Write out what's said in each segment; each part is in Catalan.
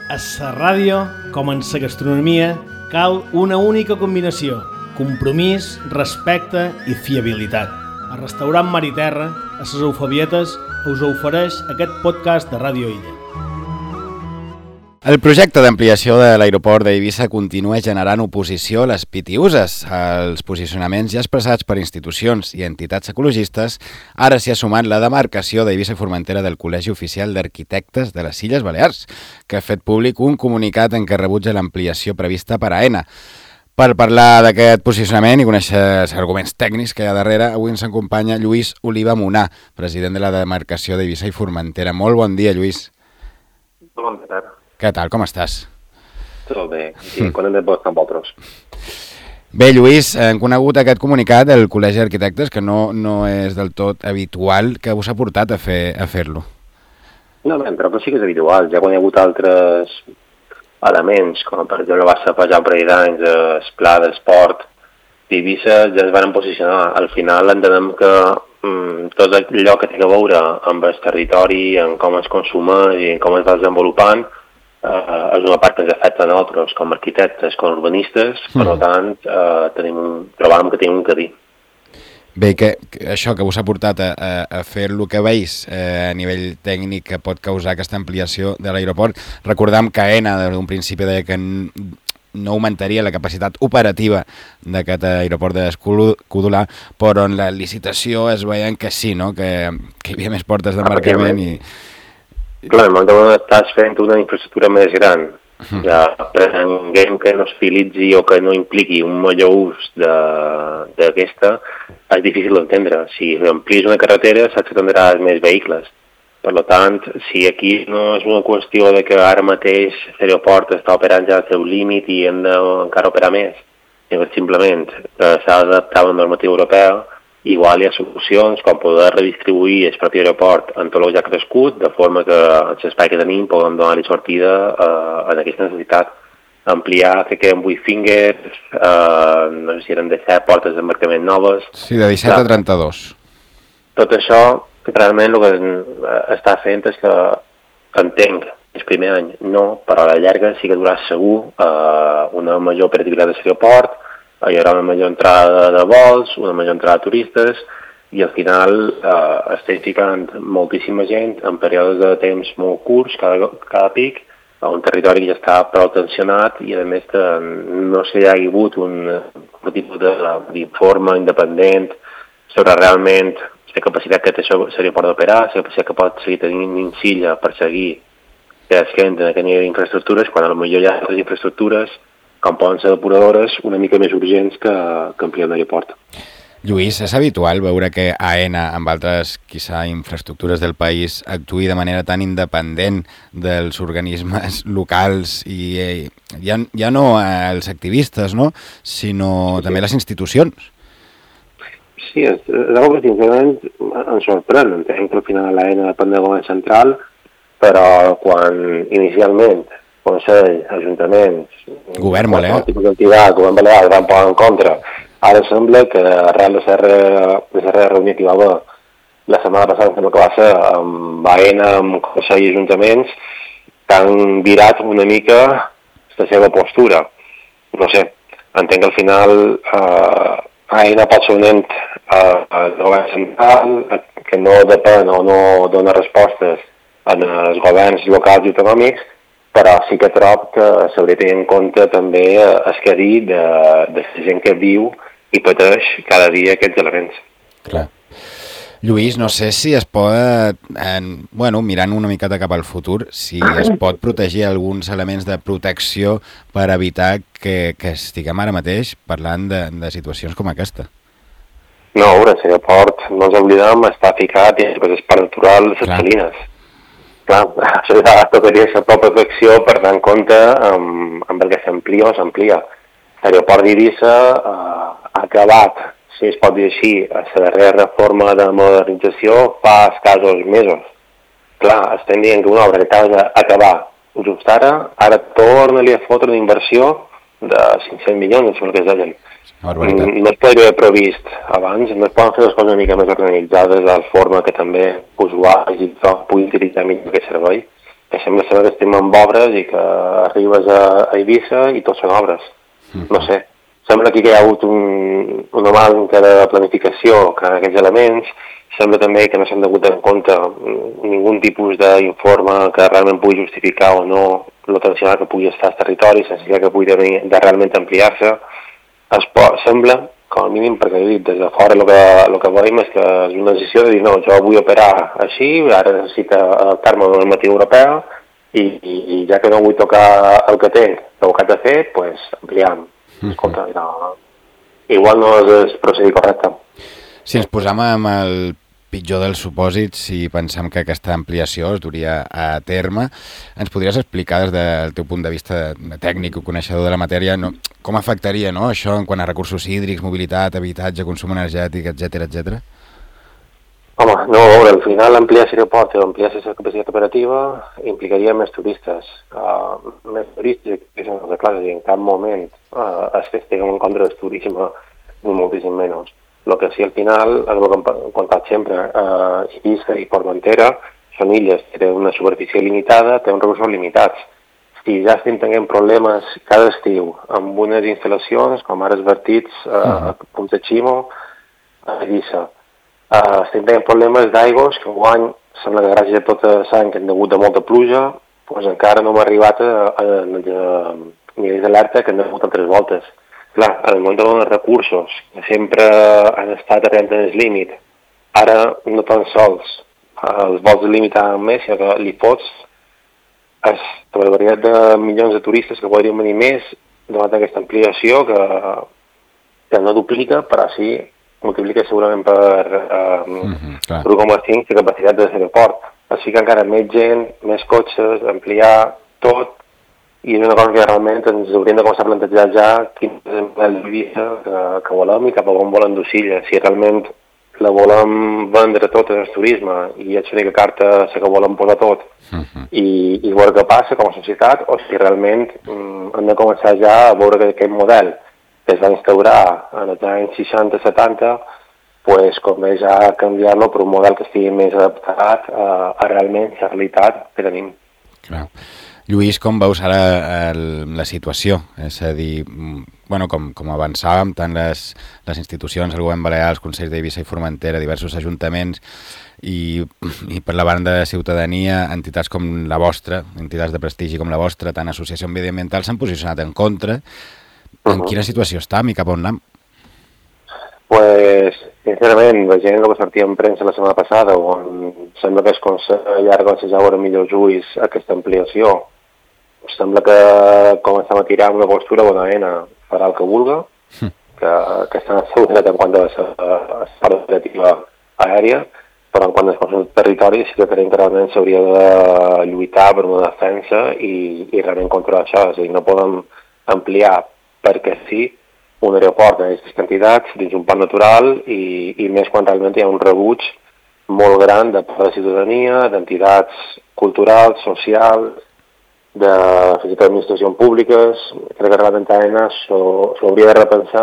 A la ràdio, com en la gastronomia, cal una única combinació: compromís, respecte i fiabilitat. El restaurant Mar i Terra, a les Eufebietes, us ofereix aquest podcast de Ràdio Illa. El projecte d'ampliació de l'aeroport d'Eivissa continua generant oposició a les pitiuses. Els posicionaments ja expressats per institucions i entitats ecologistes, ara s'hi ha sumat la demarcació d'Eivissa i Formentera del Col·legi Oficial d'Arquitectes de les Illes Balears, que ha fet públic un comunicat en què rebutja l'ampliació prevista per AENA. Per parlar d'aquest posicionament i conèixer els arguments tècnics que hi ha darrere, avui ens acompanya Lluís Oliva Munà, president de la demarcació d'Eivissa i Formentera. Molt bon dia, Lluís. Bon dia. Què tal, com estàs? Tot bé, i content de estar amb vosaltres. Bé, Lluís, hem conegut aquest comunicat del Col·legi d'Arquitectes, que no és del tot habitual. Què us ha portat a fer-lo? No, però sí que és habitual. Ja quan hi ha hagut altres elements, com per exemple va ser ja un parell d'anys el pla d'esport d'Eivissa, ja es van posicionar. Al final entenem que tot allò que té a veure amb el territori, en com es consumeix i en com es va desenvolupant, és una part que ens afecta a nosaltres com a arquitectes, com a urbanistes, per tant trobàvem que tenim un que dir. Bé, que això que us ha portat a fer el que veus a nivell tècnic que pot causar aquesta ampliació de l'aeroport. Recordam que AENA des d'un principi deia que no augmentaria la capacitat operativa d'aquest aeroport d'Escudolar, però en la licitació es veien que sí, no? Que hi havia més portes d'embarcament i... Clar, en el moment estàs fent una infraestructura més gran, ja pretenguem que no es utilitzi o que no impliqui un major ús d'aquesta, és difícil d'entendre. Si amplies una carretera, saps que tindràs més vehicles. Per tant, si aquí no és una qüestió de que ara mateix l'aeroport està operant ja al seu límit i hem d'encara operar més, sinó simplement que s'ha d'adaptar a la normativa europea, igual hi ha solucions com poder redistribuir el propi aeroport en tot el que ha crescut, de forma que l'espai que tenim podem donar-li sortida a aquesta necessitat. Ampliar, fer que amb 8 fingers, no sé si eren de 7 portes d'embarcament noves. Sí, de 17 a 32. Tot això, realment, el que està fent és que entenc el primer any no, però a la llarga sí que durà segur una major operativitat de l'aeroport, hi haurà una major entrada de vols, una major entrada de turistes i al final estem ficant moltíssima gent en períodes de temps molt curts, cada pic, a un territori que ja està prou tensionat i a més que no s'hi ha hagut un tipus d'informe independent sobre realment la capacitat que té l'aeroport d'operar, la capacitat que pot seguir tenint Silla per seguir creixent en aquest nivell d'infraestructures, quan potser hi ha altres infraestructures com poden ser depuradores una mica més urgents que ampliar un aeroport. Lluís, és habitual veure que AENA, amb altres, quizà, infraestructures del país, actuï de manera tan independent dels organismes locals i ja no els activistes, no? Sinó també les institucions? Sí, és una que sincerament ens sorprèn. Entenc que al final l'AENA depèn del govern central, però quan inicialment Consell, ajuntaments, Govern Balear, Govern Balear van posar en contra. Ara sembla que arrel de la reunió que hi va haver la setmana passada, sembla que va ser amb AENA, amb Consell i ajuntaments, que han virat una mica la seva postura. No sé, entenc que al final AENA pot ser un ent al govern central, que no depèn o no dona respostes als governs locals i autonòmics, però sí que trob que s'hauria de tenir en compte també el que dir de la gent que viu i pateix cada dia aquests elements. Clar. Lluís, no sé si es pot, mirant una miqueta cap al futur, si es pot protegir alguns elements de protecció per evitar que estiguem ara mateix parlant de situacions com aquesta. No, a veure, l'aeroport, no ens oblidem, està ficat dins el parc natural de les Salines. Clar, això ja tocaria la protecció per anar en compte amb el que s'amplia o s'amplia. L'aeroport d'Eivissa ha acabat, si es pot dir així, la darrera reforma de modernització fa escassos mesos. Clar, estem dient que una obra que acaba d'acabar just ara torna-li a fotre una inversió de 500 milions, això és el que es deien. No es podria haver previst abans, no es poden fer les coses una mica més organitzades de la forma que també usuaris i tot puguin utilitzar millor aquest servei. que sembla que estem amb obres i que arribes a Eivissa i tot són obres. No sé, sembla que hi ha hagut una manca de planificació que aquests elements, sembla també que no s'han hagut en compte ningun tipus d'informe que realment pugui justificar o no el tensionat que pugui estar al territori, sense que pugui de realment ampliar-se. Sembla, com a mínim, perquè he dit, des de fora el que veiem és que és una decisió de dir no, jo vull operar així, ara necessito adaptar-me a la normativa europea i ja que no vull tocar el que tinc, el que haig de fer, doncs ampliam. Escolta, igual no és el procediment correcte. Si ens posam amb el pitjor dels supòsits, si pensem que aquesta ampliació es duria a terme, ens podries explicar des del teu punt de vista tècnic o coneixedor de la matèria com afectaria això en quant a recursos hídrics, mobilitat, habitatge, consum energètic, etc. Home, no, a veure, al final ampliar l'aeroport o ampliar la capacitat operativa implicaria més turistes. Més turístics, clar, en cap moment es festega en contra del turisme ni moltíssim menys. El que sí, al final, és el que hem contat sempre, Eivissa i Formentera són illes, tenen una superfície limitada, tenen recursos limitats. Si ja estem tenint problemes cada estiu amb unes instal·lacions, com ara els vertits a Punta Ximo, a Eivissa, estem tenint problemes d'aigües que enguany sembla que gràcies a tota l'any que han hagut de molta pluja, doncs encara no hem arribat a nivells d'alerta que han hagut altres voltes. Clar, en el moment dels recursos, que sempre han estat arrent en el límit, ara no tan sols els vols limitar més, sinó que li fots la varietat de milions de turistes que podrien venir més davant d'aquesta ampliació que no duplica, però sí multiplica segurament per 1,5 la capacitat de l'aeroport. Així que encara més gent, més cotxes, ampliar tot, i és una cosa que realment ens hauríem de començar a plantejar ja quin és el model de vida que volem i cap a on volem d'Ocilla. Si realment la volem vendre tot en el turisme i és l'única carta que volem posar tot i veure què passa com a societat, o si realment hem de començar ja a veure que aquest model que es va instaurar en els anys 60-70 pues convé ja canviar-lo per un model que estigui més adaptat a realment la realitat que tenim. Clar. Lluís, com veus ara la situació? És a dir, com avançàvem, tant les institucions, el govern balear, els consells d'Eivissa i Formentera, diversos ajuntaments i per la banda de ciutadania, entitats com la vostra, entitats de prestigi com la vostra, tant associació mediambiental, s'han posicionat en contra. En quina situació estem i cap on anem? Pues, sincerament, veient el que sortia en premsa la setmana passada, on sembla que es allarga ja veure millors ulls aquesta ampliació, sembla que comencem a tirar una postura bonament farà el que vulga, que estan assegurat en quant a la part operativa aèria, però en quant als consums de territori sí que creiem que realment s'hauria de lluitar per una defensa i realment controlar això. És a dir, no podem ampliar perquè sí un aeroport d'aquestes quantitats dins un parc natural i més quan realment hi ha un rebuig molt gran de part de la ciutadania, d'entitats culturals, socials, de fins i tot administracions públiques. Crec que realment AENA s'ho hauria de repensar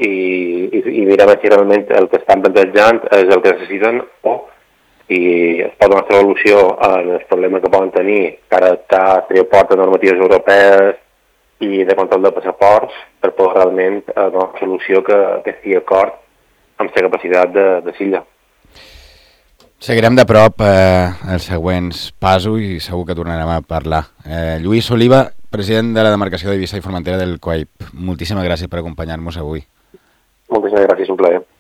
i mirar si realment el que estan plantejant és el que necessiten o si es pot donar solució en els problemes que poden tenir per adaptar l'aeroport a normatives europees i de control de passaports per poder realment donar una solució que estigui d'acord amb la capacitat de Silla. Seguirem de prop els següents passos i segur que tornarem a parlar. Lluís Oliva, president de la demarcació d'Eivissa i Formentera del COAIP. Moltíssimes gràcies per acompanyar-nos avui. Moltíssimes gràcies, un plaer.